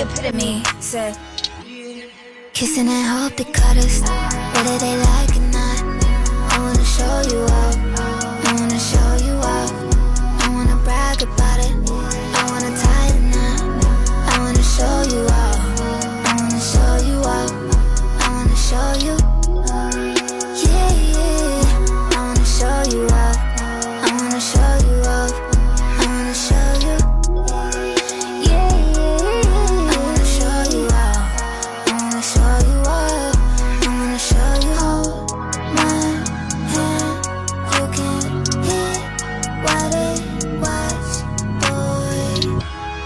epitome. Said, kissing and hope they cut us, whether they like it or not. I wanna show you off, I wanna show you off. I wanna brag about it, I wanna tie the knot. I wanna show you off, I wanna show you off. I wanna show you, yeah, yeah. I wanna show you off, I wanna show you off. I wanna show you, yeah, yeah. I wanna show you off, I wanna show you off. I wanna show you. Hold my hand, you can hear what it was, boy.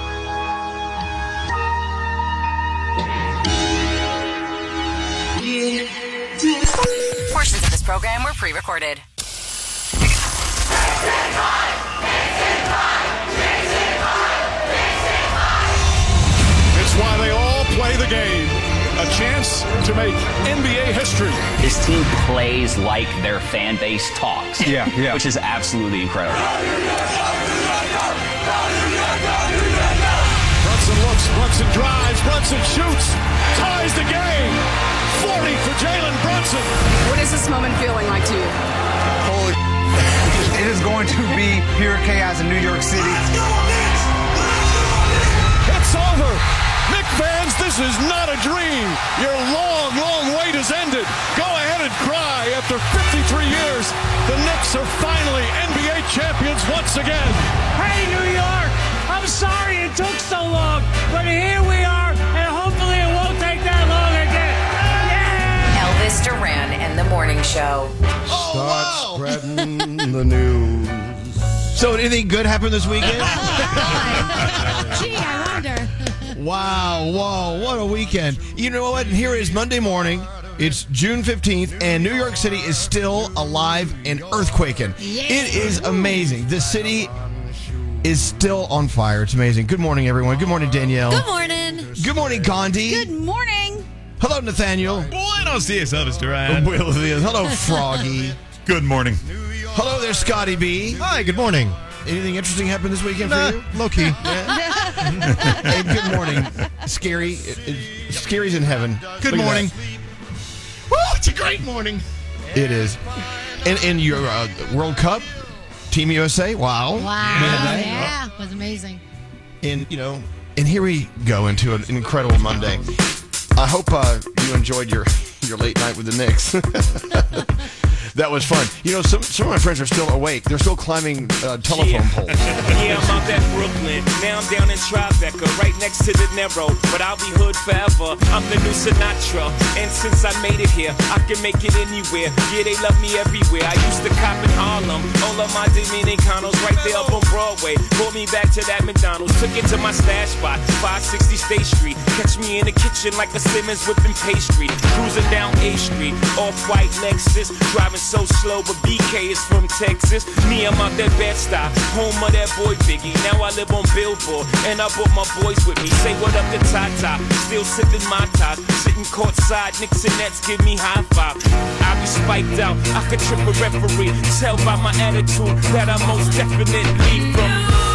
Portions of this program were pre-recorded. It's why they all play the game. A chance to make NBA history. This team plays like their fan base talks. Yeah. Which is absolutely incredible. Brunson looks, Brunson drives, Brunson shoots, ties the game. 40 for Jalen Brunson. What is this moment feeling like to you? Holy it is going to be pure chaos in New York City. It's over. Knicks fans, this is not a dream. Your long, long wait has ended. Go ahead and cry. After 53 years, the Knicks are finally NBA champions once again. Hey, New York, I'm sorry it took so long, but here we are, and hopefully it won't take that long again. Yeah! Elvis Duran and the Morning Show. Start spreading the news. So, anything good happened this weekend? Gee, I wonder. Wow, whoa, what a weekend. You know what? Here is Monday morning. It's June 15th, and New York City is still alive and earthquaking. Yeah. It is amazing. The city is still on fire. It's amazing. Good morning, everyone. Good morning, Danielle. Good morning. Good morning, Gandhi. Good morning. Hello, Nathaniel. Buenos dias, Elvis Duran. Buenos dias. Hello, Froggy. Good morning. Hello there, Scotty B. Hi, good morning. Anything interesting happened this weekend for you? Low key. Hey, good morning, Scary. Scary's in heaven. Good Look at morning. that. Woo, it's a great morning. It is. And your World Cup, Team USA. Wow. Yeah, it was amazing. And here we go into an incredible Monday. I hope you enjoyed your late night with the Knicks. That was fun. Some of my friends are still awake. They're still climbing telephone poles. Yeah, I'm out at Brooklyn. Now I'm down in Tribeca, right next to the Narrow. But I'll be hood forever. I'm the new Sinatra. And since I made it here, I can make it anywhere. Yeah, they love me everywhere. I used to cop in Harlem. All of my Dominicanos right there up on Broadway. Pulled me back to that McDonald's. Took it to my stash spot, 560 State Street. Catch me in the kitchen like a Simmons whipping pastry. Cruising down A Street, off-white Lexus. Driving so slow, but BK is from Texas. Me, I'm out that Bed-Stuy, home of that boy Biggie. Now I live on Billboard, and I brought my boys with me. Say what up to Tata, still sipping my top. Sitting courtside, Knicks and Nets give me high five. I be spiked out, I could trip a referee. Tell by my attitude that I most definitely from.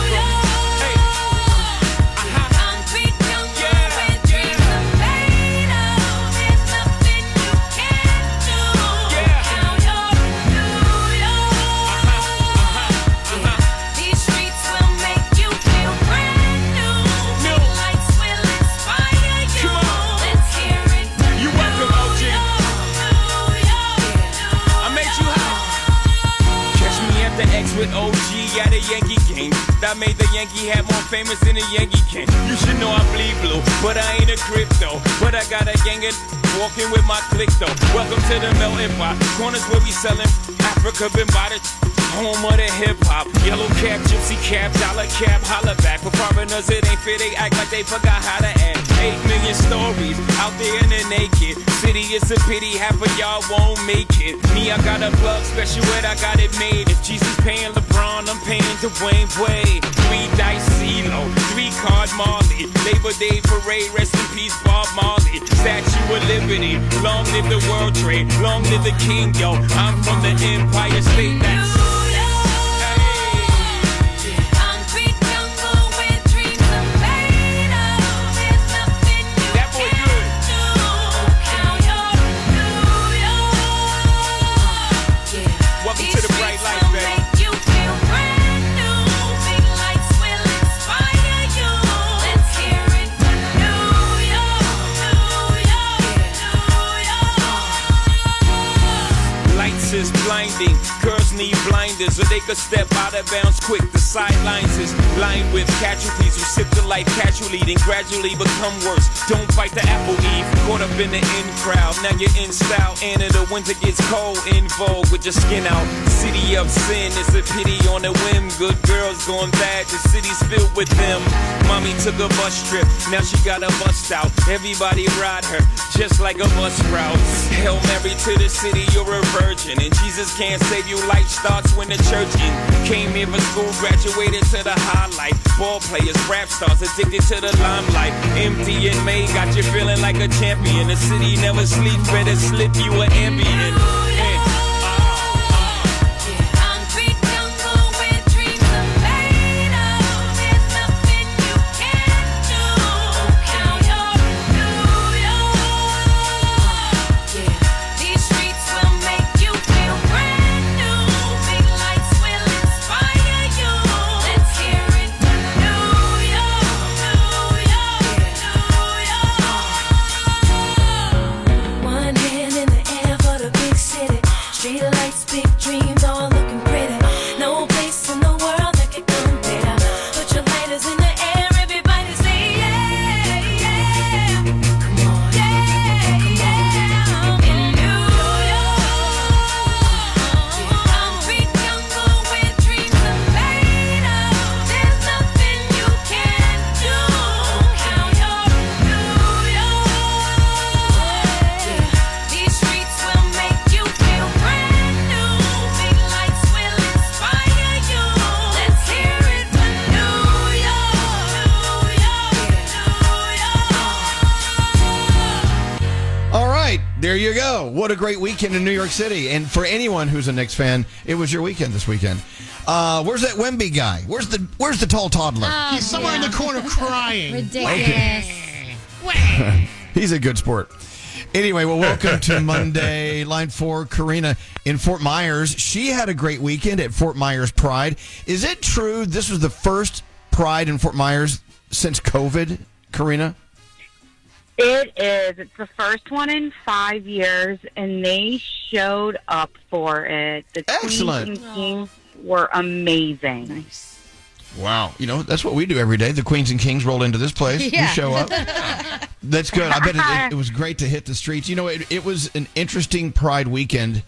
With OG at a Yankee game. That made the Yankee hat more famous than a Yankee can. You should know I bleed blue, but I ain't a crypto. But I got a gang of walking with my click though. Welcome to the melting pot. Corners where we selling Africa been by the home of the hip hop. Yellow cap, gypsy cap, dollar cap, holla back. For foreigners it ain't fair, they act like they forgot how to act. 8 million stories out there in the naked city. It's a pity half of y'all won't make it. Me, I got a plug special ed, I got it made. If Jesus paying LeBron, I'm paying Dwayne Wade. 3 dice CeeLo, 3 card Marley. Labor Day parade, rest in peace Bob Marley. Statue of Liberty, long live the World Trade, long live the King, yo. I'm from the Empire State. That's blinding. Girls need blinders so they could step out of bounds quick. The sidelines is lined with casualties who sip the life casually, then gradually become worse. Don't fight the apple eve, caught up in the in crowd. Now you're in style, and in the winter gets cold. In vogue with your skin out. City of sin, it's a pity on a whim. Good girls going bad, the city's filled with them. Mommy took a bus trip, now she got a bust out. Everybody ride her, just like a bus route. Hail Mary to the city, you're a virgin, and Jesus can't save you. Life starts when the church in. Came here for school, graduated to the highlight. Ball players, rap stars, addicted to the limelight. Empty in May, got you feeling like a champion. The city never sleeps, better slip you an ambient. There you go. What a great weekend in New York City. And for anyone who's a Knicks fan, it was your weekend this weekend. Where's that Wemby guy? Where's the tall toddler? He's somewhere in the corner crying. Ridiculous. Okay. He's a good sport. Anyway, well, welcome to Monday. Line 4, Karina in Fort Myers. She had a great weekend at Fort Myers Pride. Is it true this was the first Pride in Fort Myers since COVID, Karina? It is. It's the first one in 5 years, and they showed up for it. The Excellent. Queens and Kings were amazing. Nice. Wow. You know, that's what we do every day. The Queens and Kings roll into this place. Yeah. We show up. That's good. I bet it was great to hit the streets. You know, it was an interesting Pride weekend.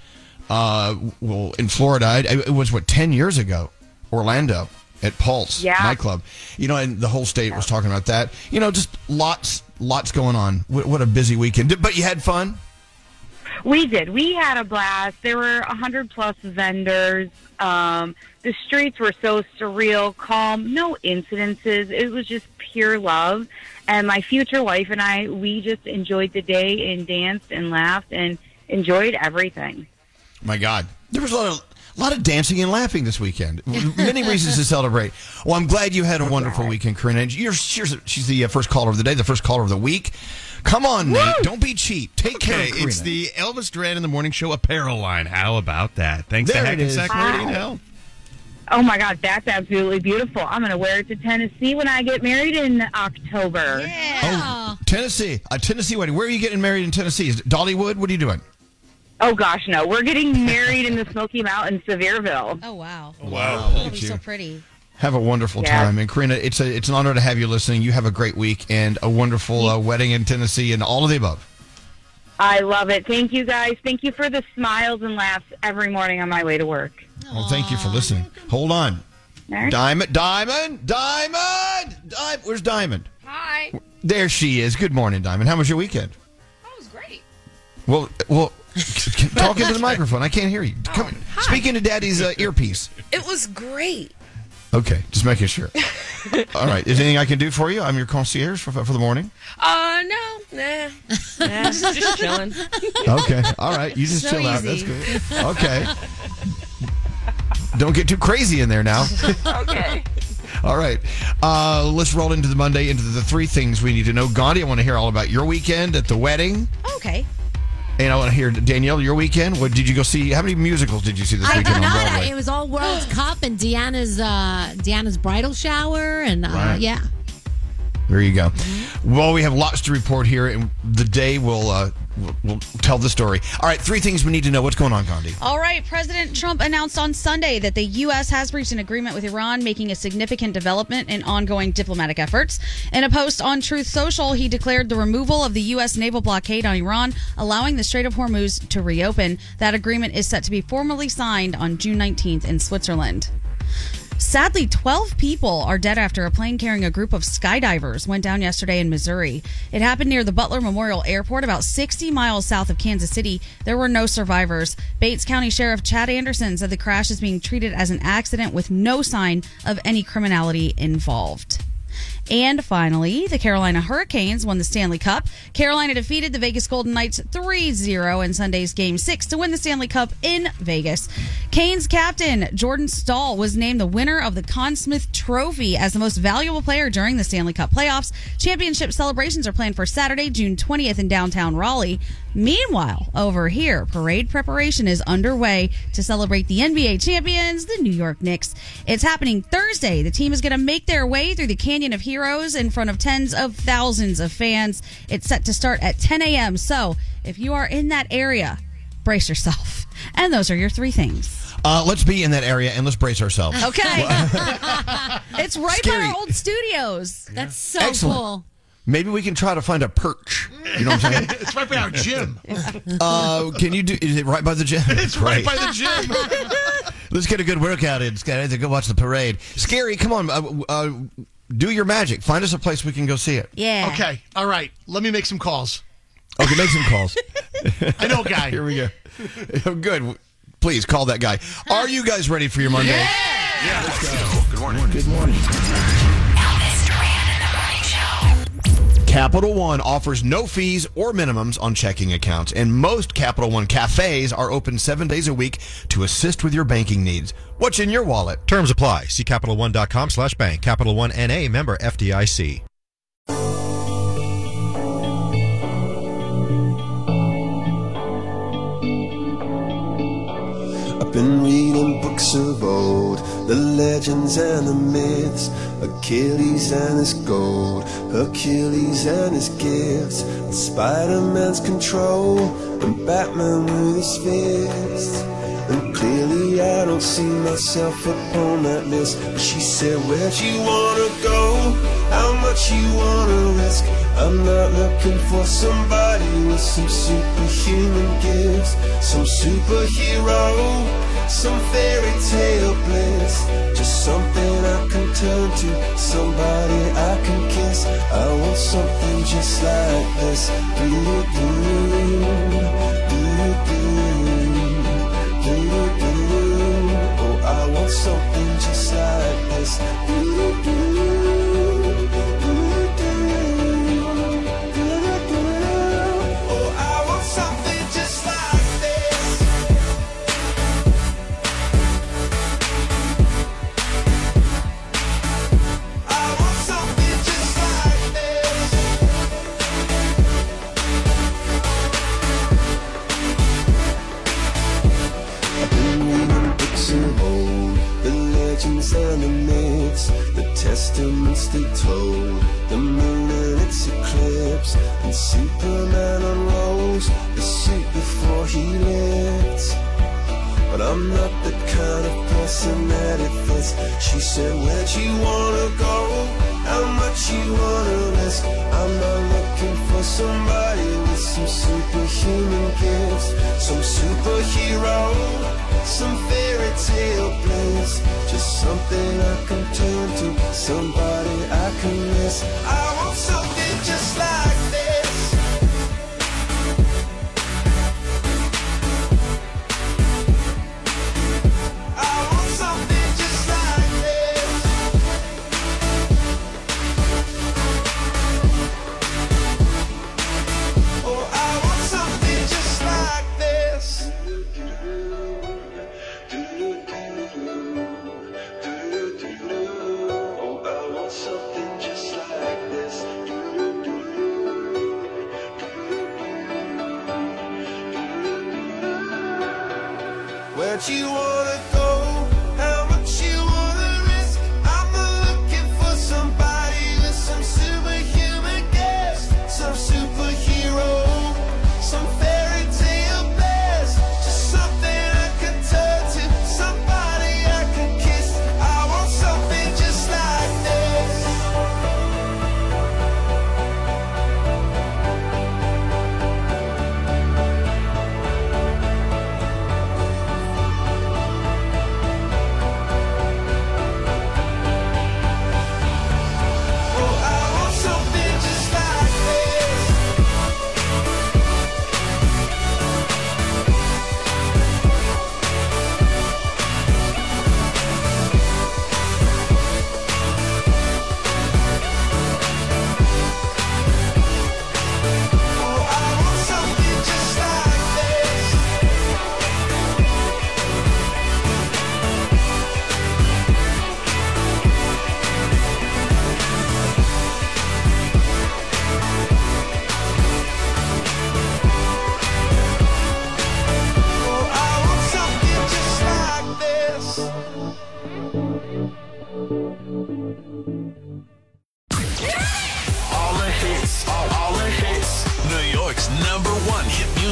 In Florida. It was, 10 years ago? Orlando. At Pulse nightclub, you know, and the whole state was talking about that. You know, just lots going on. What a busy weekend! But you had fun. We did. We had a blast. There were 100+ vendors. The streets were so surreal, calm, no incidences. It was just pure love. And my future wife and I, we just enjoyed the day and danced and laughed and enjoyed everything. My God, there was a lot of dancing and laughing this weekend. Many reasons to celebrate. Well, I'm glad you had a wonderful weekend, Corinne. She's the first caller of the day, the first caller of the week. Come on, Nate. Don't be cheap. Take care of Corinne. It's the Elvis Duran in the Morning Show apparel line. How about that? Thanks to Hackensack Meridian Health. Oh, my God. That's absolutely beautiful. I'm going to wear it to Tennessee when I get married in October. Yeah. Oh, Tennessee. A Tennessee wedding. Where are you getting married in Tennessee? Is it Dollywood? What are you doing? Oh, gosh, no. We're getting married in the Smoky Mountains, Sevierville. Oh, wow. Wow. It'll be so pretty. Have a wonderful time. And Karina, it's an honor to have you listening. You have a great week and a wonderful wedding in Tennessee and all of the above. I love it. Thank you, guys. Thank you for the smiles and laughs every morning on my way to work. Well, thank you for listening. Hold on. Right. Diamond. Where's Diamond? Hi. There she is. Good morning, Diamond. How was your weekend? That was great. Well, talk into the microphone. I can't hear you. Come, speak into Daddy's earpiece. It was great. Okay, just making sure. All right. Is there anything I can do for you? I'm your concierge for the morning. No. Nah. Just chilling. Okay. All right. You just So chill out. easy. That's good. Okay. Don't get too crazy in there now. Okay. All right. Let's roll into the Monday, into the three things we need to know. Gandhi, I want to hear all about your weekend at the wedding. Okay. And I want to hear, Danielle, your weekend. What did you go see? How many musicals did you see this I weekend did on not. Broadway? It was all World Cup and Deanna's bridal shower. And Right. yeah. There you go. Well, we have lots to report here, and the day will we'll tell the story. All right, 3 things we need to know. What's going on, Gandhi? All right, President Trump announced on Sunday that the U.S. has reached an agreement with Iran, making a significant development in ongoing diplomatic efforts. In a post on Truth Social, he declared the removal of the U.S. naval blockade on Iran, allowing the Strait of Hormuz to reopen. That agreement is set to be formally signed on June 19th in Switzerland. Sadly, 12 people are dead after a plane carrying a group of skydivers went down yesterday in Missouri. It happened near the Butler Memorial Airport, about 60 miles south of Kansas City. There were no survivors. Bates County Sheriff Chad Anderson said the crash is being treated as an accident with no sign of any criminality involved. And finally, the Carolina Hurricanes won the Stanley Cup. Carolina defeated the Vegas Golden Knights 3-0 in Sunday's Game 6 to win the Stanley Cup in Vegas. Canes captain Jordan Staal was named the winner of the Conn Smythe Trophy as the most valuable player during the Stanley Cup playoffs. Championship celebrations are planned for Saturday, June 20th in downtown Raleigh. Meanwhile, over here, parade preparation is underway to celebrate the NBA champions, the New York Knicks. It's happening Thursday. The team is going to make their way through the Canyon of Heroes in front of tens of thousands of fans. It's set to start at 10 a.m. So if you are in that area, brace yourself. And those are your 3 things. Let's be in that area and let's brace ourselves. Okay. It's right by our old studios. That's so Excellent. cool. Maybe we can try to find a perch. You know what I'm saying? It's right by our gym. Can you do? Is it right by the gym? It's right by the gym. Let's get a good workout in. Let's go watch the parade. Scary, come on. Do your magic. Find us a place we can go see it. Yeah. Okay. All right. Let me make some calls. Okay, make some calls. I know a guy. Here we go. Good. Please call that guy. Are you guys ready for your Monday? Yeah. Let's go. Good morning. Good morning. Capital One offers no fees or minimums on checking accounts, and most Capital One cafes are open 7 days a week to assist with your banking needs. What's in your wallet? Terms apply. See CapitalOne.com/bank. Capital One N.A. member FDIC. I've been reading books of old, the legends and the myths, Achilles and his gold, Hercules and his gifts, and Spider-Man's control, and Batman with his fists. And clearly I don't see myself upon that list. But she said, where'd you wanna go? How much you wanna risk? I'm not looking for somebody with some superhuman gifts, some superhero, some fairy tale bliss. Just something I can turn to, somebody I can kiss. I want something just like this. Oh, I want something just like this. Oh, I want something just like this. I want something just like this. I've been reading books of old, the legends and the myths, the testaments they told, the moon and its eclipse, and Superman unrolls the suit before he lifts. But I'm not the kind of person that it fits. She said, where'd you wanna go? How much you wanna risk? I'm not looking for somebody with some superhuman gifts, some superhero, some fairy tale bliss. Just something I can turn to, somebody I can miss. I want something just like this. I want something just like this. Oh, I want something just like this. Oh, I want something just like this. Where'd you wanna go? How much you wanna risk? I'm not looking for somebody with some superhuman gifts, some superhero, some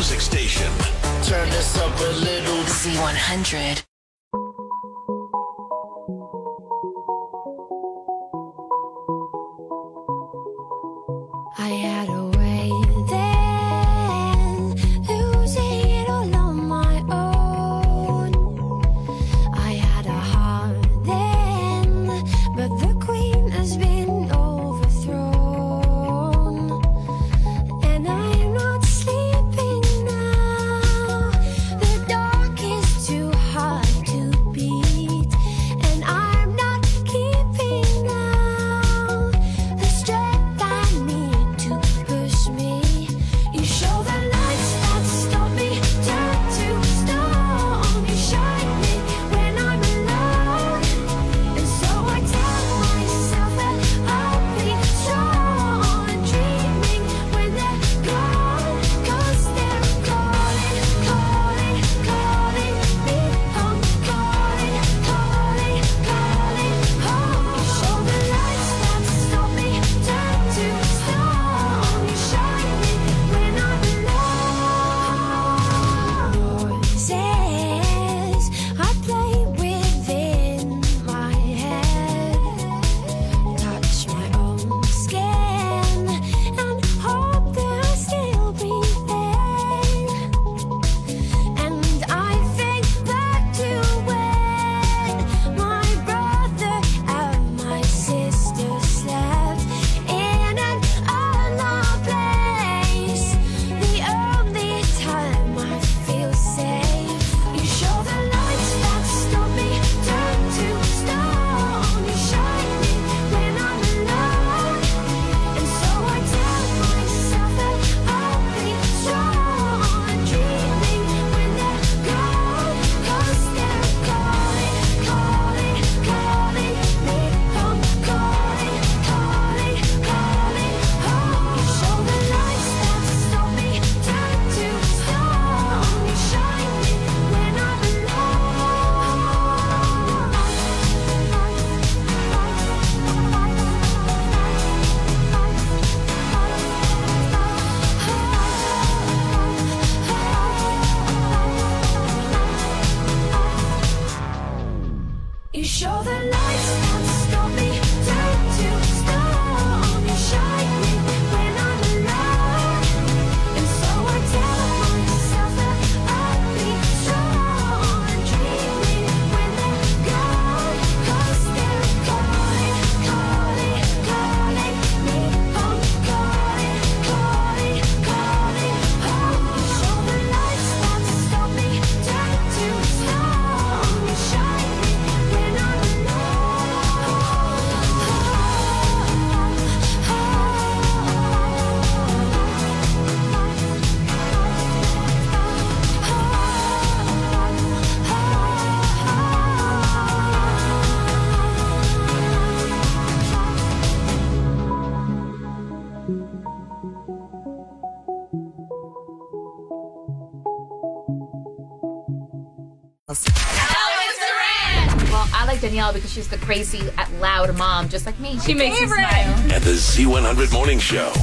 music station. Turn this up a little. Z100. I had a way then, losing it all on my own. I had a heart then, but the queen has been overthrown. And I'm not sleeping now. The dark is too hard to beat, and I'm not keeping now the strength I need to push me. You show the lights that stop me, turn to stone. You shine me when I'm alone, and so I tell myself that I'll be strong. Dreaming when they're gone, 'cause they're calling, calling, calling me home, calling, calling, calling home. You show the lights that stop me, turn to stone. You shine me when I'm alone. Voices I play within my head, touch my own skin and hope that I still breathing. And I think back to when my brother and my sister slept in an unloved place. The only time I feel safe. You show the lights that stop me, turn to stone. You shine me when I'm alone, and so I tell myself that I'll be strong. Dreaming when they're gone, 'cause they're calling, calling, calling me home, calling, calling, calling home. You show the lights that stop me, turn to stone. You shine me when I'm You show the lights that stop me, turn to stone. You shine me when I'm alone, and so I tell myself that I'll be strong. Dreaming when they're gone, 'cause they're calling, calling, calling me home, calling, calling, calling home. You show the lights that stop me, turn to stone. You shine me when I'm Well, I like Danielle because she's the crazy, loud mom, just like me. She makes me smile. At the Z100 Morning Show.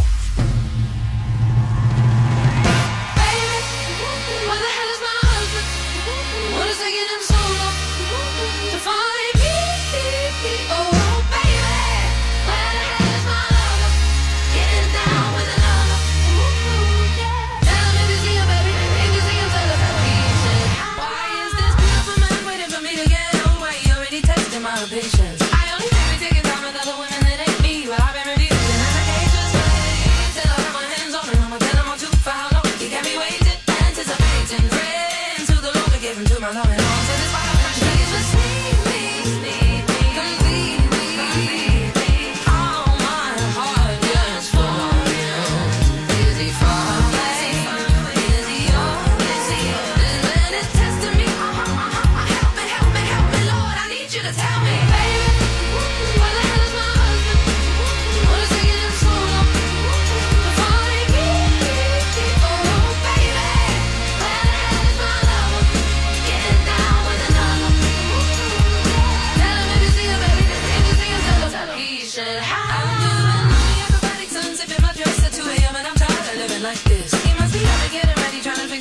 Where the hell is my husband? What is taking him so long to find me? Oh, baby, where the hell is my lover? Getting down with another. Tell him if you see him, baby. If you see him, tell him. He said, why is this beautiful man waiting for me to get home? Why you already testing my patience? I only think we taking time with other women that ain't me. Well, I've been reducing as a cage just wait till I put my hands on him. I'ma tell him on 2 for how long. He got me waiting, anticipating, praying to the Lord to give him to my loving arms. So this why I'm please just need me, complete me. All my heart just for you. Is he far away? Is he yours? This man is testing me. Help me, help me, help me, Lord. I need you to tell me, baby, where the hell is my husband? What is taking him so long to find me? Oh, baby, where the hell is my lover? Getting down with another. Tell him if you see him, baby. If you see him, tell him. He should have. I'm doing the acrobatic sunset in my dress at 2 a.m. and I'm tired of living like this. He must be up and getting ready, trying to figure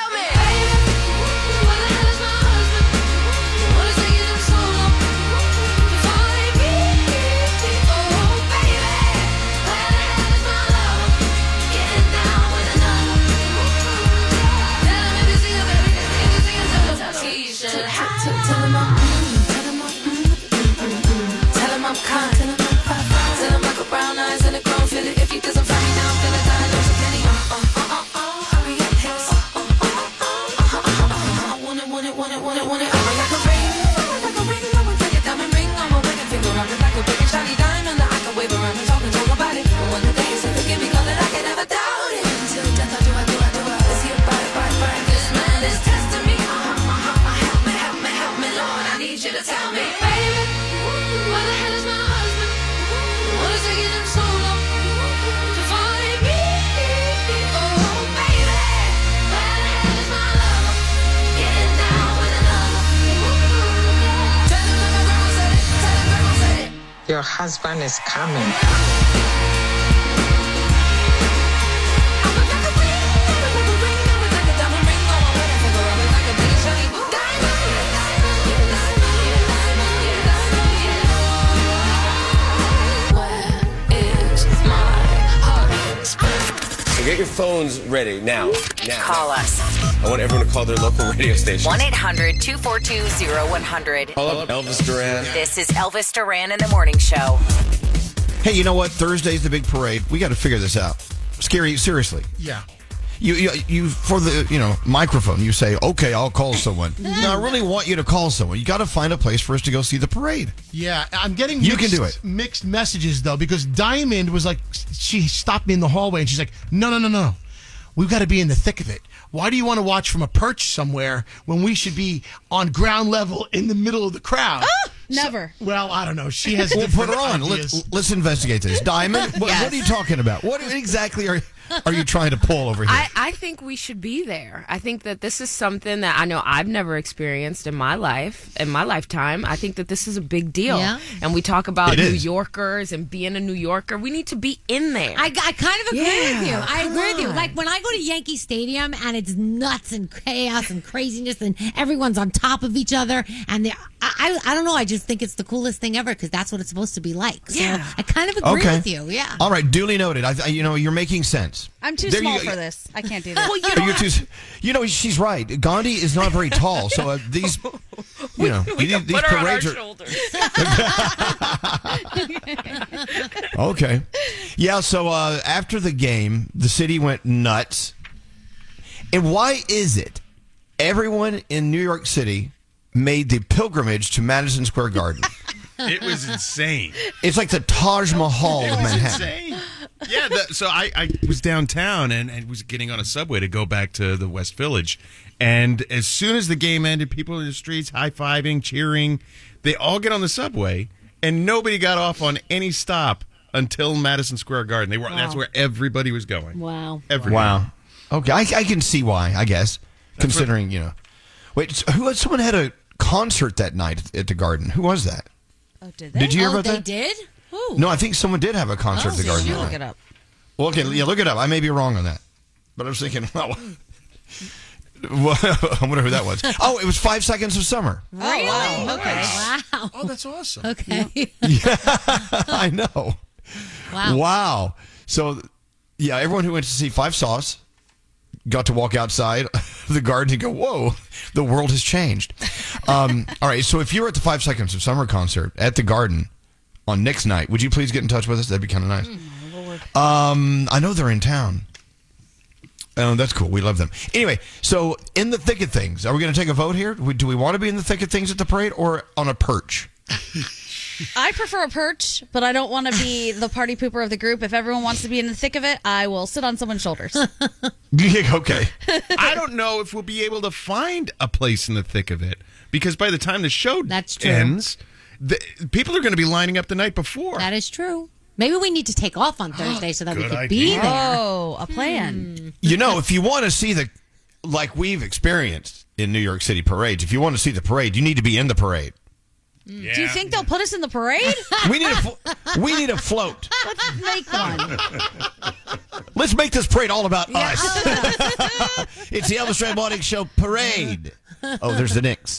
tell me, baby, what the hell is my husband? What is taking him so long to find me? Oh, baby, where the hell is my lover? Getting down with another. Tell him if you see him, baby, if you see him, tell him you should have. Tell him I'm kind. Tell him I got brown eyes and a grown feeling. If he doesn't find me now, I'm gonna die. Lose a penny. Hurry up, hips. I want it. I'm like a ring. I will take a diamond ring on my wedding finger. I'm like a big and shiny diamond that I can wave around and talk about it. But one of the days, forgive me, God, that I can never doubt it. Until death, I do. Let's hear bye. This man is testing me. Help me, Lord. I need you to tell me, baby, where the hell is my husband? What is taking him so long to find me? Oh, baby, where the hell is my lover? Getting down with another. Tell him that my grandma said it. Your husband is coming. So get your phones ready now. Call us. I want everyone to call their local radio station. 1-800-242-0100. Call up Elvis Duran. This is Elvis Duran in the Morning Show. Hey, you know what? Thursday's the big parade. We got to figure this out. Scary, seriously. Yeah. You for the microphone, you say, okay, I'll call someone. No, I really want you to call someone. You got to find a place for us to go see the parade. Yeah, I'm getting You can do it. Mixed messages, though, because Diamond was like, she stopped me in the hallway, and she's like, no. We've got to be in the thick of it. Why do you want to watch from a perch somewhere when we should be on ground level in the middle of the crowd? Never. Well, I don't know. She has We'll put her different on. ideas. Let's investigate this. Diamond, what are you talking about? What exactly are you trying to pull over here? I think we should be there. I think that this is something that I know I've never experienced in my life, in my lifetime. I think that this is a big deal. Yeah. And we talk about It New is. Yorkers and being a New Yorker. We need to be in there. I kind of agree with you. I come agree with you. on. Like when I go to Yankee Stadium and it's nuts and chaos and craziness and everyone's on top of each other and I don't know. I just think it's the coolest thing ever because that's what it's supposed to be like. So Yeah. I kind of agree Okay. with you. Yeah. All right, duly noted. You're making sense. I'm too There you small go. for this. I can't do that. Well, She's right. Gandhi is not very tall, so these, we these can put her on our parades are shoulders. okay. Yeah. So after the game, the city went nuts. And why is it everyone in New York City made the pilgrimage to Madison Square Garden? It was insane. It's like the Taj Mahal of Manhattan. Insane. Yeah, so I was downtown and was getting on a subway to go back to the West Village. And as soon as the game ended, people in the streets high-fiving, cheering. They all get on the subway, and nobody got off on any stop until Madison Square Garden. That's where everybody was going. Wow. Everybody. Wow. Okay, I can see why, I guess, considering, Wait, someone had a concert that night at the Garden. Who was that? Oh, did they? Did you hear about they that? did? Who? No, I think someone did have a concert at the Garden. You that look night. it up. Well, okay, yeah, look it up. I may be wrong on that. But I was thinking, well, I wonder who that was. Oh, it was 5 Seconds of Summer. Really? Wow. Okay. Wow. Oh, that's awesome. Okay. Yeah, I know. Wow. So, yeah, everyone who went to see Five Sauce got to walk outside the Garden and go, whoa, the world has changed. All right, so if you were at the 5 Seconds of Summer concert at the Garden on Nick's night, would you please get in touch with us? That'd be kind of nice. I know they're in town. Oh, that's cool. We love them. Anyway, so in the thick of things, are we going to take a vote here? Do we want to be in the thick of things at the parade or on a perch? I prefer a perch, but I don't want to be the party pooper of the group. If everyone wants to be in the thick of it, I will sit on someone's shoulders. Okay. I don't know if we'll be able to find a place in the thick of it because by the time the show ends, people are going to be lining up the night before. That is true. Maybe we need to take off on Thursday so that we Good could be idea. there. Oh, a plan. If you want to see like we've experienced in New York City parades, if you want to see the parade, you need to be in the parade. Do you think they'll put us in the parade? We need a float. Let's make one. Let's make this parade all about us. It's the Elvis Duran Morning Show parade. Oh, there's the Knicks.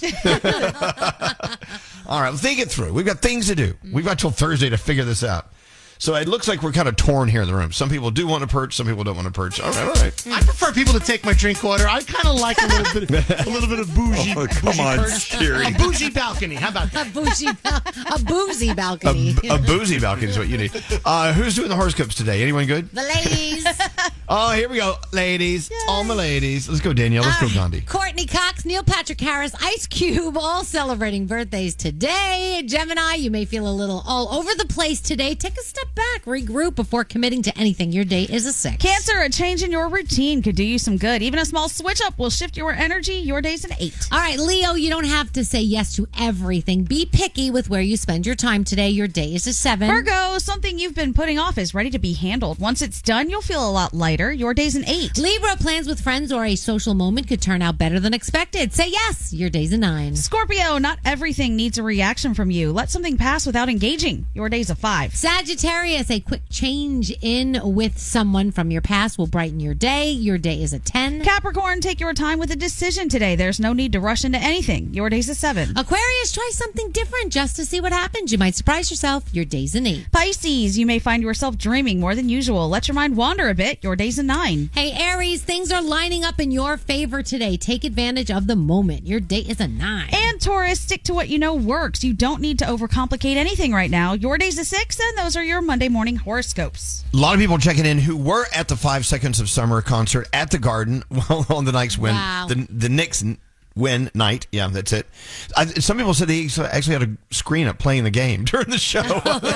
All right, think it through. We've got things to do. We've got till Thursday to figure this out. So it looks like we're kind of torn here in the room. Some people do want to perch. Some people don't want to perch. All right. I prefer people to take my drink order. I kind of like a little bit of bougie. Oh, come on, perch. Scary. A bougie balcony. How about that? A boozy balcony. A boozy balcony is what you need. Who's doing the horoscopes today? Anyone good? The ladies. Oh, here we go, ladies. Yay. All my ladies. Let's go, Danielle. Let's go, Gandhi. Courtney Cox, Neil Patrick Harris, Ice Cube, all celebrating birthdays today. Gemini, you may feel a little all over the place today. Take a step back, regroup before committing to anything. Your day is a 6. Cancer, a change in your routine could do you some good. Even a small switch up will shift your energy. Your day's an 8. All right, Leo, you don't have to say yes to everything. Be picky with where you spend your time today. Your day is a 7. Virgo, something you've been putting off is ready to be handled. Once it's done, you'll feel a lot lighter. Your day's an 8. Libra, plans with friends or a social moment could turn out better than expected. Say yes. Your day's a 9. Scorpio, not everything needs a reaction from you. Let something pass without engaging. Your day's a 5. Sagittarius, a quick change in with someone from your past will brighten your day. Your day is a 10. Capricorn, take your time with a decision today. There's no need to rush into anything. Your day's a 7. Aquarius, try something different just to see what happens. You might surprise yourself. Your day's an 8. Pisces, you may find yourself dreaming more than usual. Let your mind wander a bit. Your day's a 9. Hey, Aries, things are lining up in your favor today. Take advantage of the moment. Your day is a 9. And Taurus, stick to what you know works. You don't need to overcomplicate anything right now. Your day's a 6, and those are your Monday morning horoscopes. A lot of people checking in who were at the 5 Seconds of Summer concert at the Garden on the Knicks win. Wow. The Knicks win night. Yeah, that's it. Some people said they actually had a screen up playing the game during the show.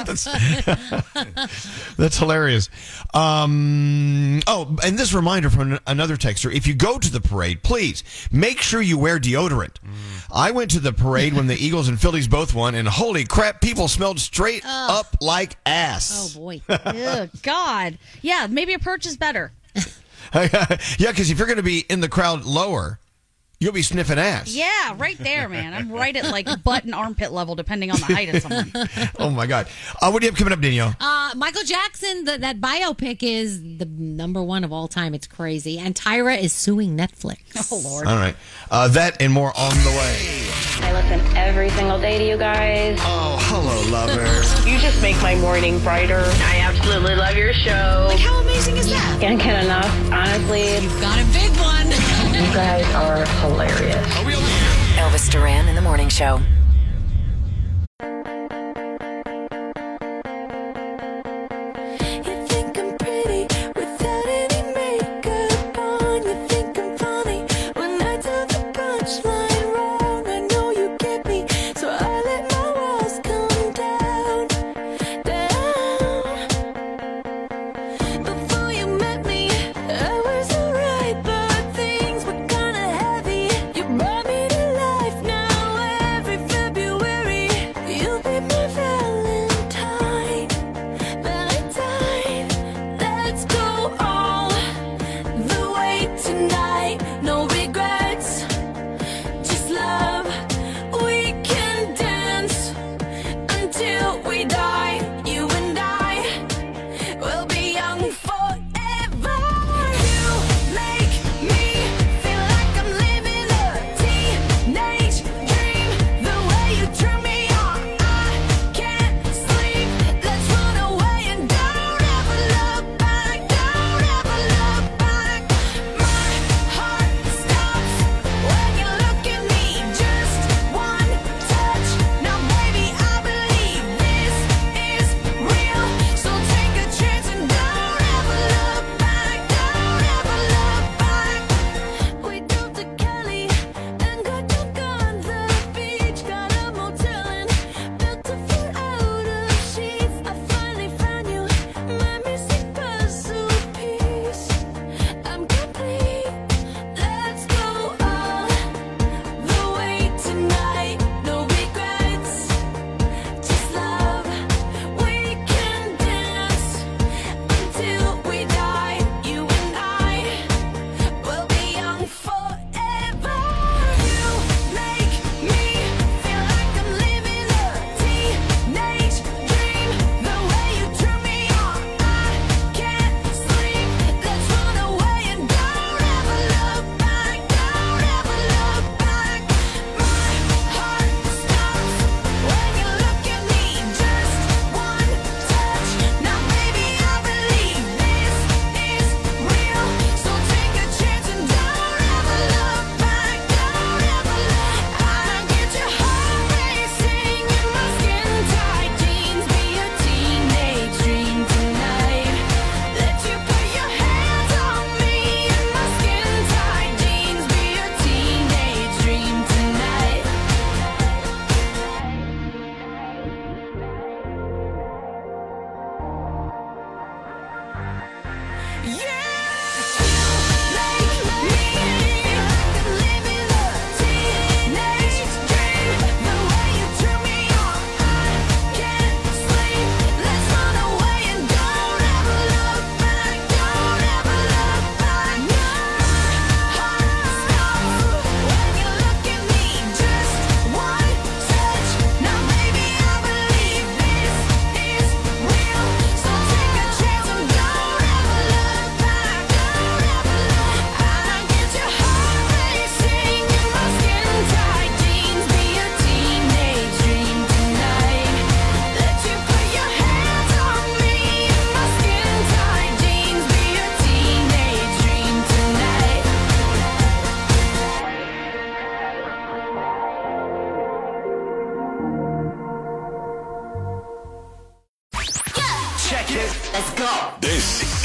That's hilarious. And this reminder from another texter: if you go to the parade, please make sure you wear deodorant. I went to the parade when the Eagles and Phillies both won, and holy crap, people smelled straight up like ass. Oh boy. Ugh, God. Yeah, maybe a perch is better. Yeah, because if you're going to be in the crowd lower, you'll be sniffing ass. Yeah, right there, man. I'm right at like butt and armpit level, depending on the height of someone. Oh my God. What do you have coming up, Danielle? Michael Jackson, that biopic is the number 1 of all time. It's crazy. And Tyra is suing Netflix. Oh, Lord. All right. That and more on the way. I listen every single day to you guys. Oh, hello, lover. You just make my morning brighter. I absolutely love your show. Like, how amazing is that? Can't get enough, honestly. You've got a big one. You guys are hilarious. Elvis Duran in the Morning Show. Brought me to life now. Every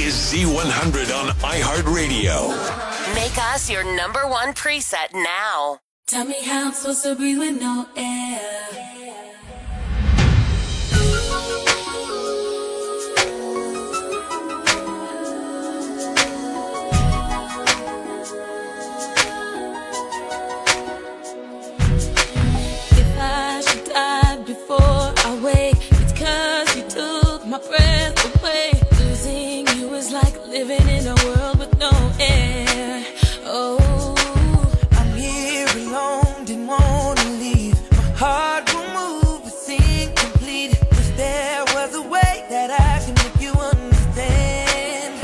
is Z100 on iHeartRadio. Make us your number one preset now. Tell me how I'm supposed to breathe with no air. If I should die before I wake, it's 'cause you took my breath away. Losing you is like living in a world with no air. Oh, I'm here alone, didn't want to leave. My heart will move, but seem complete. If there was a way that I can make you understand.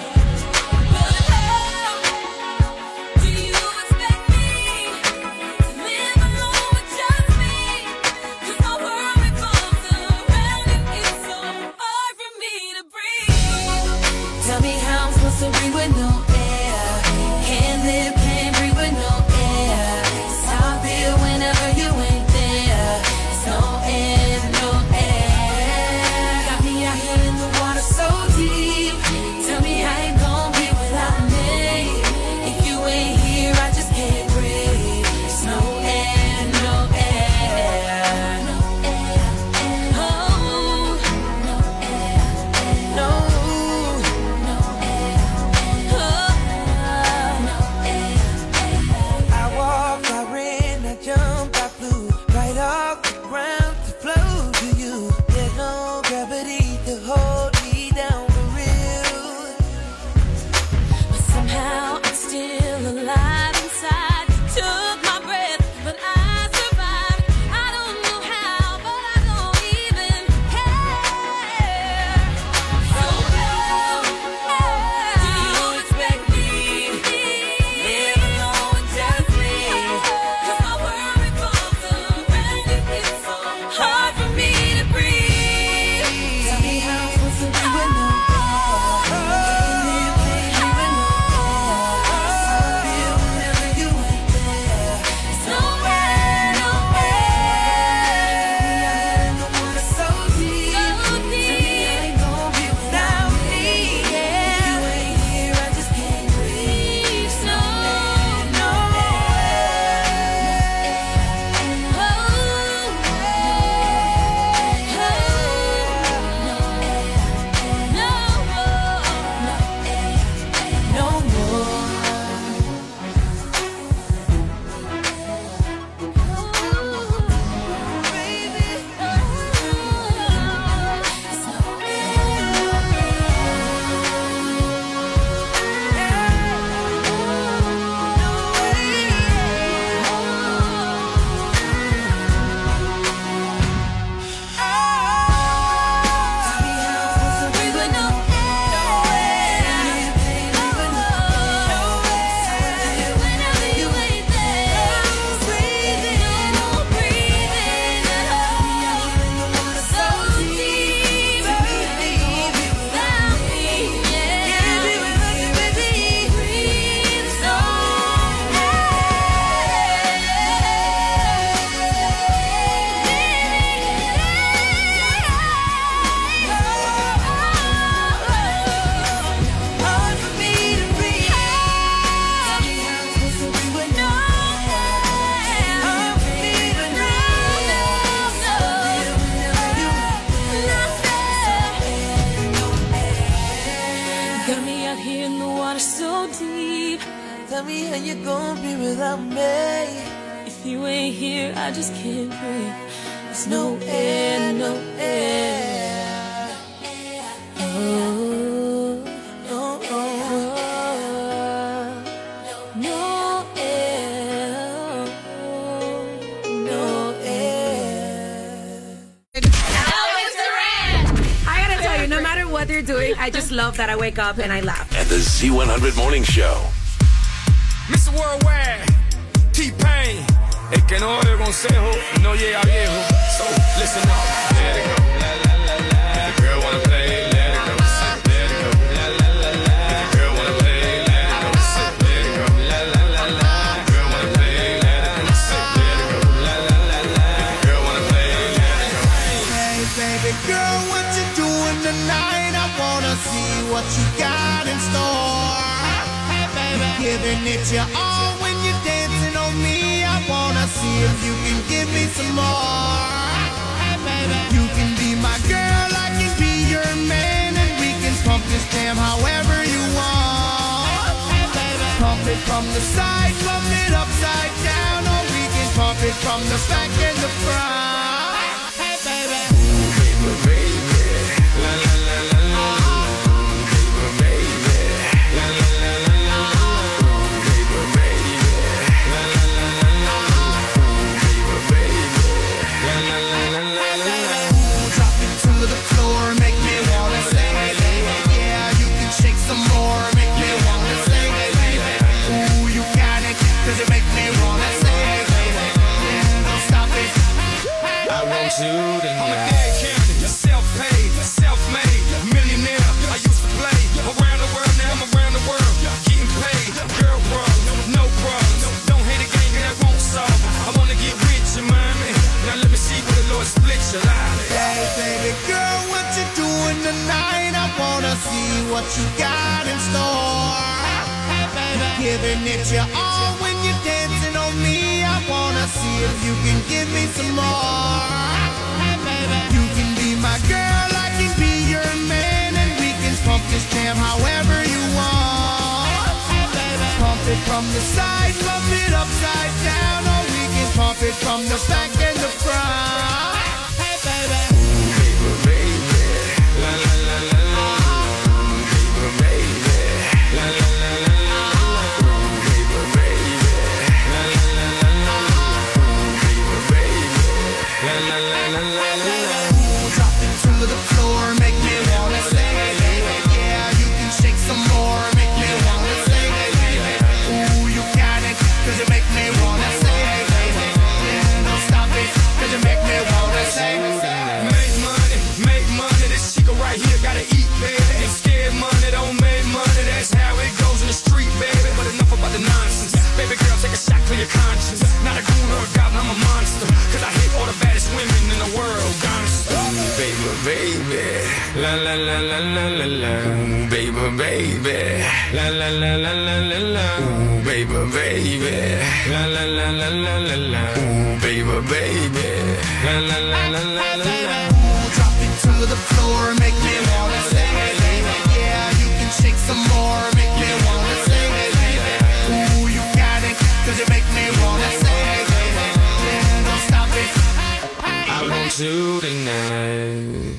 But how do you expect me to live alone with just me? 'Cause my world revolves around you. It's so hard for me to breathe. Tell me how I'm supposed to breathe with no air. Can't live, can't breathe with no air. It's how I feel whenever you ain't there. It's no air, no air. Got me out here in the water so deep. Tell me how you gon' be without me. If you ain't here, I just can't breathe. It's no air, no air. No air. Oh, no air. No. No air. Oh, no air. I walked, I ran, I jumped, I flew right off the ground to flow to you. There's no gravity to hold me down for real. But somehow I'm still alive inside. Took my breath, but I survived. I don't know how, but I don't even care. So how do you expect me to live alone with just me? 'Cause my world revolves around you. It's so hard for me to breathe. Tell me how I'm supposed to breathe with no air. Can't live with no air. It's how I feel whenever you ain't there. It's no air, no air. The water so deep. Tell me how you gon' be without me. If you ain't here, I just can't breathe. It's no air, no no more. Got me out here in the water so deep. Tell me how you gon' be without me. If you ain't here, I just can't breathe. There's no air, no air. Oh, no, no air. No air. Elvis Duran! I gotta tell you, no matter what they're doing, I just love that I wake up and I laugh. And the Z100 Morning Show. Mr. Worldwide, T-Pain. El que no oye consejo no llega viejo. So listen up. Let it go. La, la, la, la. If the girl wanna play, let it go. Let it go. La, la, la, la. If the girl wanna play, let it go. Let it go. La, la, la, la. If the girl wanna play, let it go. Let it go. La, la, la, la. If the girl wanna play, let it go. Hey, baby girl, what you doing tonight? I wanna see what you got. Giving it your all when you're dancing on me. I wanna see if you can give me some more. Hey, baby. You can be my girl, I can be your man, and we can pump this jam however you want. Hey, baby. Pump it from the side, pump it upside down, or we can pump it from the back and the front. Hey, baby. Baby, baby. La, la, la, la, la. Baby, baby. La, la, la, la, la. Baby, baby. La, la, la, la, la. Baby, baby. La, la, la, la, la, la. Drop it to the floor, make me wanna sing. Yeah, you can shake some more, make me wanna sing. Ooh, you got it, 'cause you make me wanna sing. Yeah, don't stop it. I want you tonight. Self-paid, self-made, millionaire. I used to play around the world, now I'm around the world, getting paid. Girl problems, no problems. Don't hate a game that won't solve. I wanna get rich in Miami. Now let me see where the Lord split your life. Hey, baby girl, what you doing tonight? I wanna see what you got in store. Hey, baby, giving it your all when you're dancing on me. I wanna see if you can give me some more. Hey, baby, you can be my girl, I can be your man, and we can pump this jam however you want. Hey, baby, pump it from the side, pump it upside down, or we can pump it from the back and the front. Hey, baby. Baby, baby. La, la, la, la, la. Baby, baby. La, la, la, la, la. Baby, baby. La, la, la, la, la. Baby, baby. La, la, la, la, la, la. Drop it to the floor, make me wanna sing. Yeah, you can shake some more, make me wanna sing. Ooh, you got it, 'cause you make me wanna sing. Yeah, don't stop it, 'cause you make me wanna sing. Make money, this chica right here gotta eat, baby. Ain't scared money, don't make money, that's how it goes in the street, baby. But enough about the nonsense. Baby girl, take a shot, clear your conscience. Not a goon or a goblin, I'm a monster. 'Cause I hate all the baddest women in the world, gangsta. Baby, baby, la la la la la la la. Ooh, baby, baby, la la la la la la la. Ooh, baby, baby, la la la la la la la. Ooh, baby, baby, la la la la la la la. Drop it to the floor, make me wanna sing. Yeah, you can shake some more, make me wanna sing. Ooh, you got it, 'cause you make me wanna sing. Yeah, don't stop it. I want you tonight.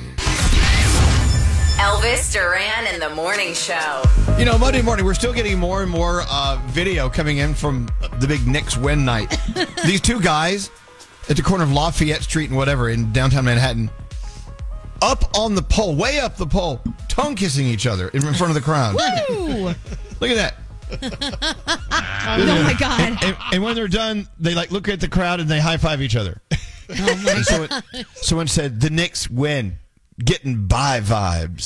Elvis Duran in the Morning Show. You know, Monday morning, we're still getting more and more video coming in from the big Knicks win night. These two guys at the corner of Lafayette Street and whatever in downtown Manhattan, up on the pole, way up the pole, tongue kissing each other in front of the crowd. Woo! Look at that. Oh my God. And when they're done, they like look at the crowd and they high five each other. Oh my God. Someone said, the Knicks win. Getting by vibes.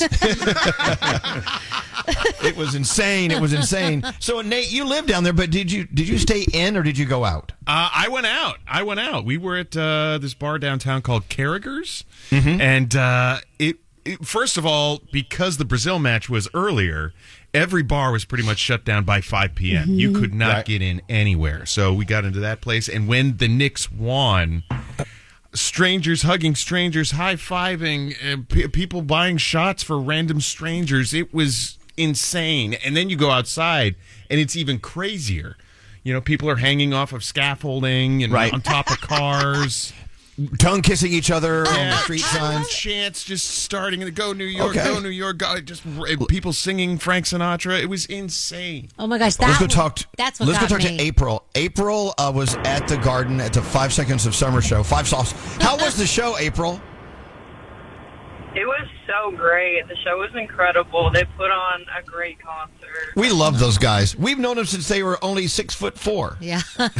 It was insane. It was insane. So Nate, you live down there, but did you stay in or did you go out? I went out. We were at this bar downtown called Carragher's, and it first of all, because the Brazil match was earlier, every bar was pretty much shut down by 5 p.m. You could not get in anywhere. So we got into that place, and when the Knicks won, strangers hugging strangers, high-fiving, people buying shots for random strangers. It was insane. And then you go outside, and it's even crazier. You know, people are hanging off of scaffolding and on top of cars. Tongue kissing each other on the street signs. Chants just starting to go New York, go New York. Go, just people singing Frank Sinatra. It was insane. Oh my gosh, let's go talk that's what let's got go talk me. to April. April was at the Garden at the 5 Seconds of Summer show. 5 Sauce. How was the show, April? It was so great. The show was incredible. They put on a great concert. We love those guys. We've known them since they were only 6'4". Yeah.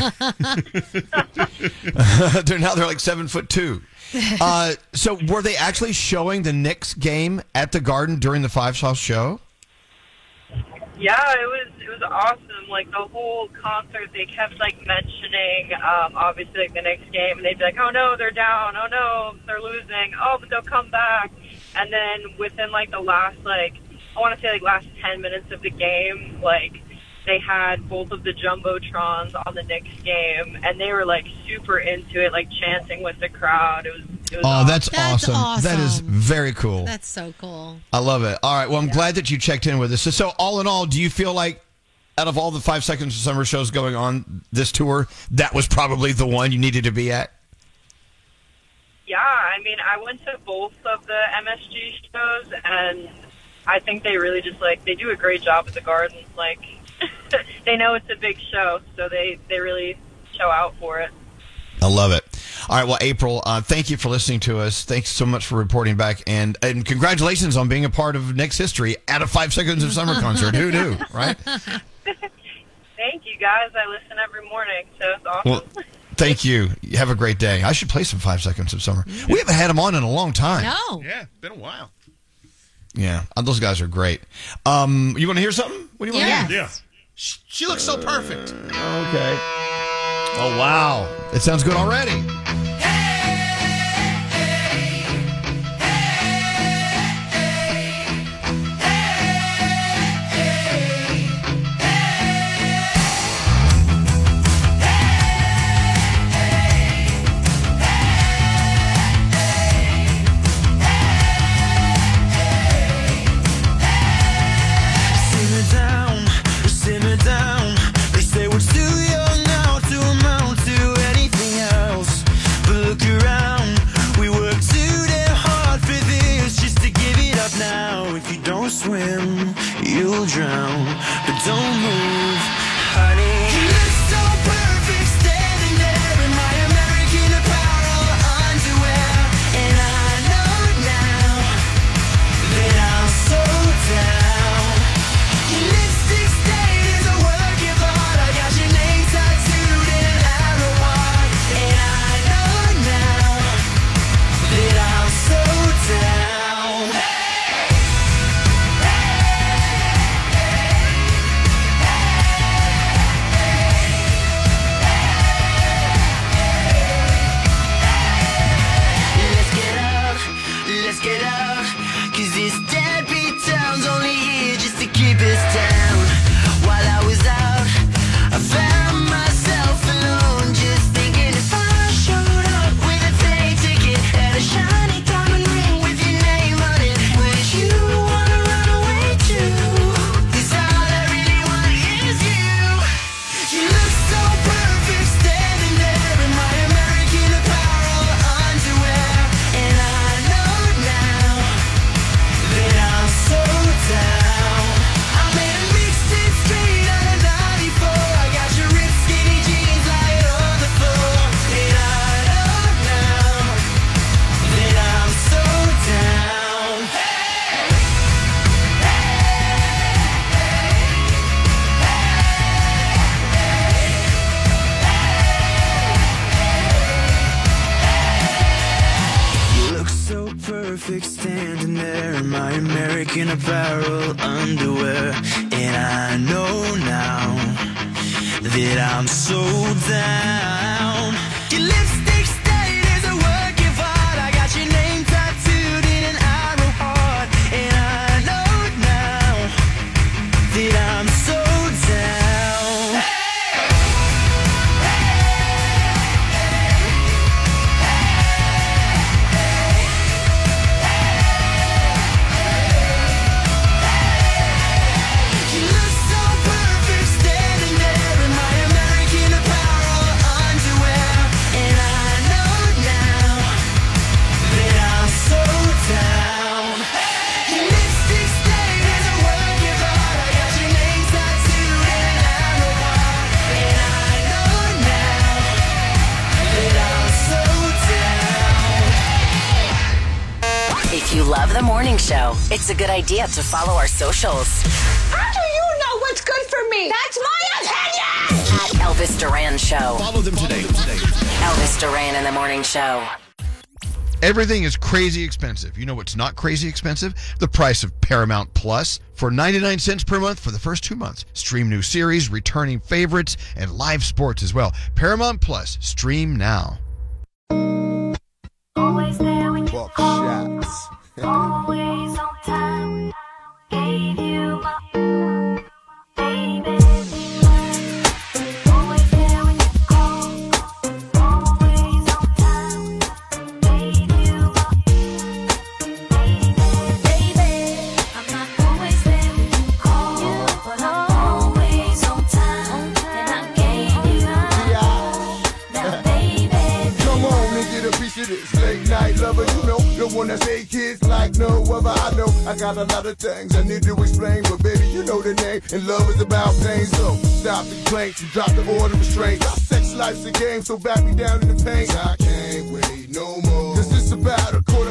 They're like 7'2". So were they actually showing the Knicks game at the Garden during the 5 Sauce show? Yeah, it was awesome. Like the whole concert, they kept like mentioning, obviously like the next game, and they'd be like, "Oh no, they're down. Oh no, they're losing. Oh, but they'll come back." And then within like the last last 10 minutes of the game, like they had both of the Jumbotrons on the Knicks game, and they were like super into it, like chanting with the crowd. It was awesome. That's awesome. That is very cool. That's so cool. I love it. All right. Well, I'm glad that you checked in with us. So all in all, do you feel like out of all the 5 Seconds of Summer shows going on this tour, that was probably the one you needed to be at? Yeah, I mean, I went to both of the MSG shows, and I think they really just, like, they do a great job at the Gardens. Like, they know it's a big show, so they really show out for it. I love it. All right, well, April, thank you for listening to us. Thanks so much for reporting back, and congratulations on being a part of Nick's history at a 5 Seconds of Summer concert. Who knew, right? Thank you, guys. I listen every morning, so it's awesome. Well, thank you. Have a great day. I should play some 5 Seconds of Summer. We haven't had them on in a long time. No. Yeah, been a while. Yeah, those guys are great. You want to hear something? What do you want to hear? Yeah. She looks so perfect. Okay. Oh, wow. It sounds good already. Simmer down. They say we're too young now to amount to anything else. But look around, we work too damn hard for this just to give it up now. If you don't swim, you'll drown. But don't move, honey. You look so perfect standing there in my American Apparel underwear. And I know now that I'm so down. Your lipstick stain is a work of art. I got your name tattooed in an arrow heart. And I know now that I'm so down. Let's get out, 'cause this deadbeat town's only here just to keep us down. While I was out, I found myself alone, just thinking if I showed up with a plane ticket and a shiny diamond ring with your name on it, would you wanna run away too? 'Cause all I really want is you. You look so perfect standing there in my American Apparel underwear. And I know now that I'm so down. I made a mixtape straight out of 94. I got your ripped skinny jeans lying on the floor. And I know now that I'm so down. You look so perfect standing there in my American Apparel underwear. And I know now that I'm so down. Your lipstick stain is a work of art. I got your name tattooed in an arrow heart. And I know now that I'm so down. You look so perfect standing there in my American Apparel underwear. And I know now that I'm so down. Your lipstick stain is a work of art. I got your name tattooed in an arrow heart. And I know now that I'm so down. If you love the morning show, it's a good idea to follow our socials. How do you know what's good for me? That's my opinion! At Elvis Duran Show. Follow them today. Elvis Duran in the morning show. Everything is crazy expensive. You know what's not crazy expensive? The price of Paramount Plus. For 99 cents per month for the first 2 months. Stream new series, returning favorites, and live sports as well. Paramount Plus. Stream now. Always there when you Buck call. shots. Always on time. Gave you my baby. one that's made kids like no other. I know I got a lot of things I need to explain, but baby, you know the name, and love is about pain. So stop the complaints and drop the order of restraint. Our sex life's a game, so back me down in the pain. I can't wait no more. Cause it's about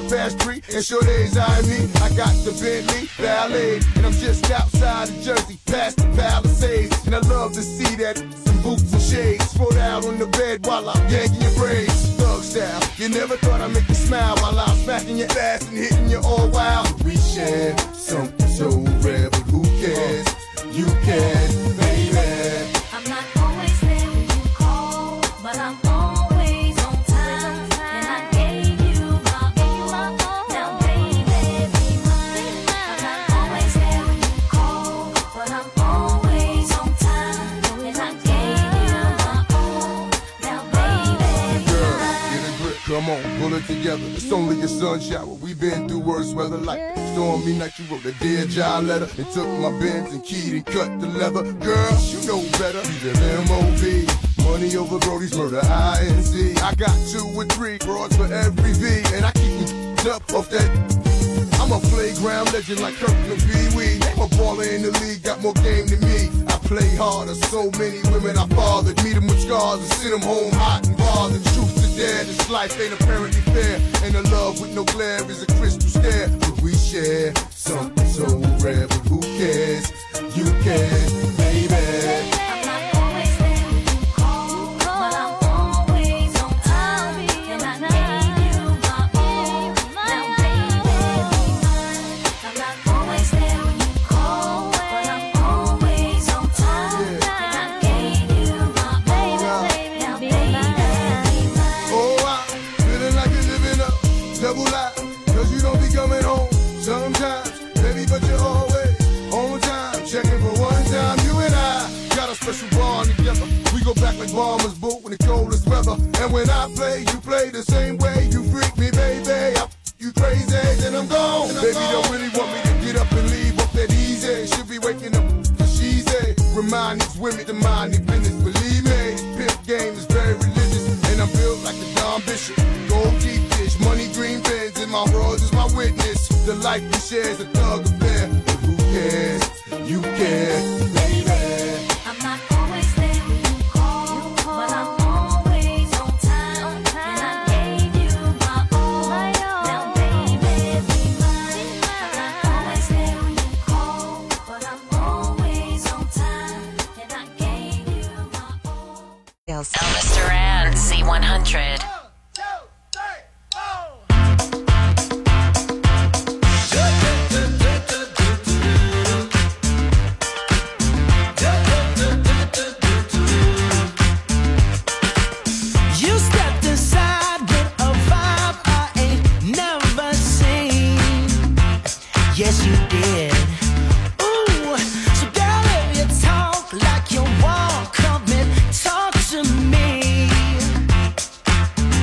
3:15, and sure days I me. I got the Bentley Ballet, and I'm just outside of Jersey, past the Palisades. And I love to see that, some boots and shades, spread out on the bed while I'm yanking your braids. Thug style, you never thought I'd make you smile while I'm smacking your ass and hitting you all wild. We share something so rare, but who cares? You can, baby. I'm not always there when you call, but I'm always on time. And I gave you my all. Now, baby, be mine. I'm not always there when you call, but I'm always on time. And I gave you my all. Now, baby, be Girl, mine. get a grip, come on, pull it together. It's only a sun shower. We've been through worse weather like stormy night. You wrote a Dear John letter and took my Benz and keyed and cut the leather. Girl, you know better. You live M.O.B. Money over Brody's murder, INC. I got 2 or 3 broads for every V, and I keep them up off that. I'm a playground legend like Kirkland Pee Wee. I'm a baller in the league, got more game than me. I play harder, so many women I fathered. Meet them with scars and send them home hot and bothered. Truth to dare, this life ain't apparently fair. And a love with no glare is a crystal stare. But we share something so rare, but who cares? You can, baby. I'm not always there when you call, but I'm always on time. And I gave you my all. Now, baby, be mine. I'm not always there when you call, but I'm always on time. And I gave you my all. Now, baby, be mine. Oh, I'm feeling like you're living a double life. Cause you don't be coming home sometimes, baby, but you're always on time. Checking for one time, you and I got a special bond together. We go back like bombers boot in the coldest weather. And when I play, you play the same way. You freak me, baby. You crazy, then I'm gone. Baby, don't really want me to get up and leave up that easy. Should be waking up to she's a. Remind these women to mind their business. Believe me, this pimp game is very religious. And I'm built like a Don Bishop. Gold deep dish, money green bins, and my world is my witness. The life we share is a thug affair. But who cares? You care, baby. I'm not always there when you call, but I'm always on time. And I gave you my all. Now, baby, be mine. I'm not always there when you call, but I'm always on time. And I gave you my all. Elvis Duran, Z100. You stepped inside with a vibe I ain't never seen. Yes, you did. Ooh, so girl, if you talk like you walk, come and talk to me.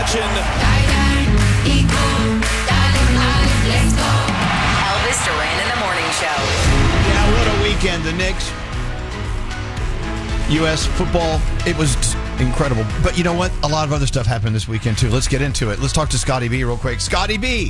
action. Elvis Duran in the Morning Show. Yeah, what a weekend. The Knicks, U.S. football, it was incredible. But you know what? A lot of other stuff happened this weekend, too. Let's get into it. Let's talk to Scotty B real quick. Scotty B.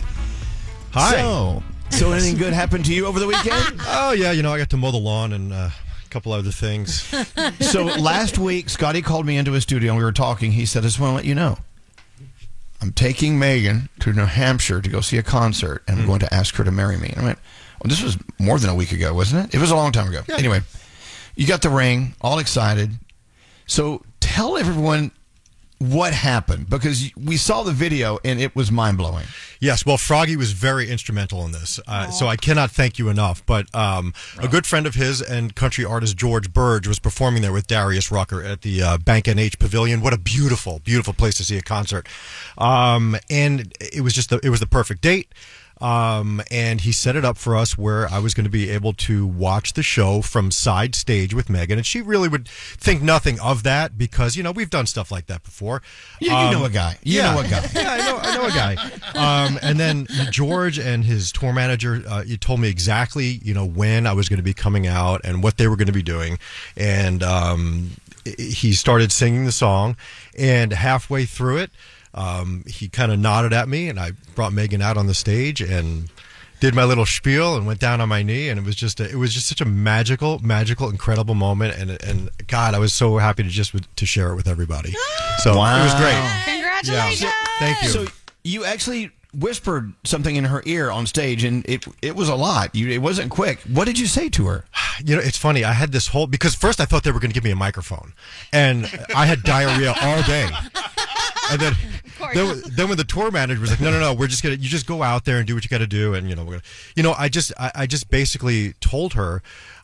Hi. So anything good happened to you over the weekend? Oh, yeah, I got to mow the lawn and a couple other things. So last week, Scotty called me into his studio and we were talking. He said, I just want to let you know, I'm taking Megan to New Hampshire to go see a concert, and I'm going to ask her to marry me. And I went, well, this was more than a week ago, wasn't it? It was a long time ago. Yeah. Anyway, you got the ring, all excited. So tell everyone what happened, because we saw the video and it was mind-blowing. Yes, well, Froggy was very instrumental in this, so I cannot thank you enough. But a good friend of his and country artist George Burge was performing there with Darius Rucker at the Bank NH Pavilion. What a beautiful, beautiful place to see a concert. And it was just it was the perfect date. And he set it up for us where I was going to be able to watch the show from side stage with Megan, and she really would think nothing of that because, we've done stuff like that before. You know a guy. You know a guy. Yeah, I know a guy. And then George and his tour manager, he told me exactly, when I was going to be coming out and what they were going to be doing. And he started singing the song, and halfway through it, he kind of nodded at me, and I brought Megan out on the stage and did my little spiel and went down on my knee, and it was just such a magical, incredible moment, and God, I was so happy to share it with everybody. So It was great. Congratulations! Yeah. Thank you. So you actually whispered something in her ear on stage, and it was a lot. It wasn't quick. What did you say to her? It's funny. I had this because first I thought they were going to give me a microphone, and I had diarrhea all day. And then when the tour manager was like, no, we're just you just go out there and do what you got to do, and we're gonna, I just basically told her,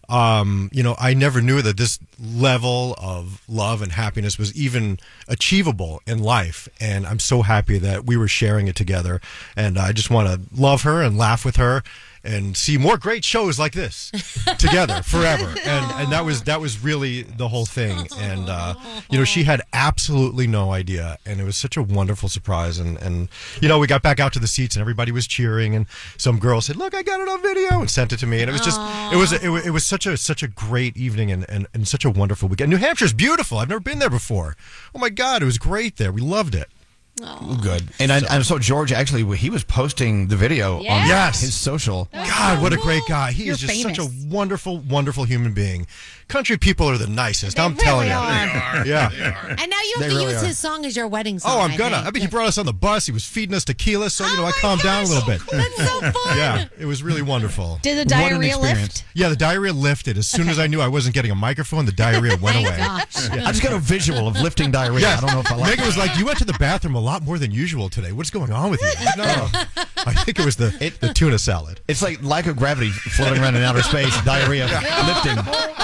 I never knew that this level of love and happiness was even achievable in life, and I'm so happy that we were sharing it together, and I just want to love her and laugh with her and see more great shows like this together forever. And that was really the whole thing. And she had absolutely no idea, and it was such a wonderful surprise. And we got back out to the seats, and everybody was cheering, and some girl said, "Look, I got it on video," and sent it to me. And it was just it was such a great evening and such a wonderful weekend. New Hampshire's beautiful. I've never been there before. Oh my God, it was great there. We loved it. Oh. Good. And I saw George, actually, he was posting the video on his social. God, what a great guy. He is just such a wonderful, wonderful human being. Country people are the nicest. I'm telling you. They are. Yeah. And now you have to use his song as your wedding song. Oh, I'm gonna. I mean, he brought us on the bus. He was feeding us tequila, so I calmed down a little bit. That's so fun. Yeah, it was really wonderful. Did the diarrhea lift? Yeah, the diarrhea lifted. As soon as I knew I wasn't getting a microphone, the diarrhea went away. I just got a visual of lifting diarrhea. Yes. I don't know if I like Megan was like, "You went to the bathroom a lot more than usual today. What's going on with you?" No. I think it was the tuna salad. It's like lack of gravity floating around in outer space, diarrhea lifting.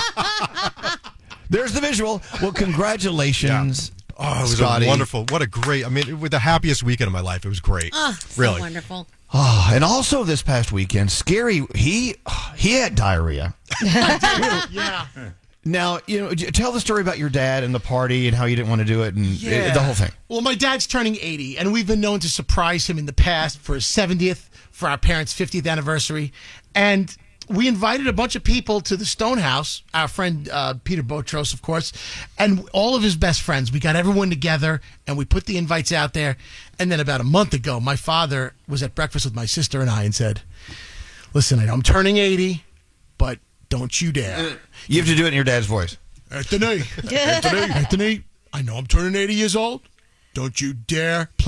There's the visual. Well, congratulations. Yeah. Oh, it was Scotty. Wonderful. What a great, with the happiest weekend of my life. It was great. Oh, really. So wonderful. Oh, and also this past weekend, Scary, he had diarrhea. Yeah. Now, tell the story about your dad and the party and how you didn't want to do it and the whole thing. Well, my dad's turning 80, and we've been known to surprise him in the past for his 70th, for our parents' 50th anniversary. And we invited a bunch of people to the Stonehouse, our friend Peter Botros, of course, and all of his best friends. We got everyone together, and we put the invites out there. And then about a month ago, my father was at breakfast with my sister and I and said, "Listen, I know I'm turning 80, but don't you dare." You have to do it in your dad's voice. Anthony, I know I'm turning 80 years old. Don't you dare play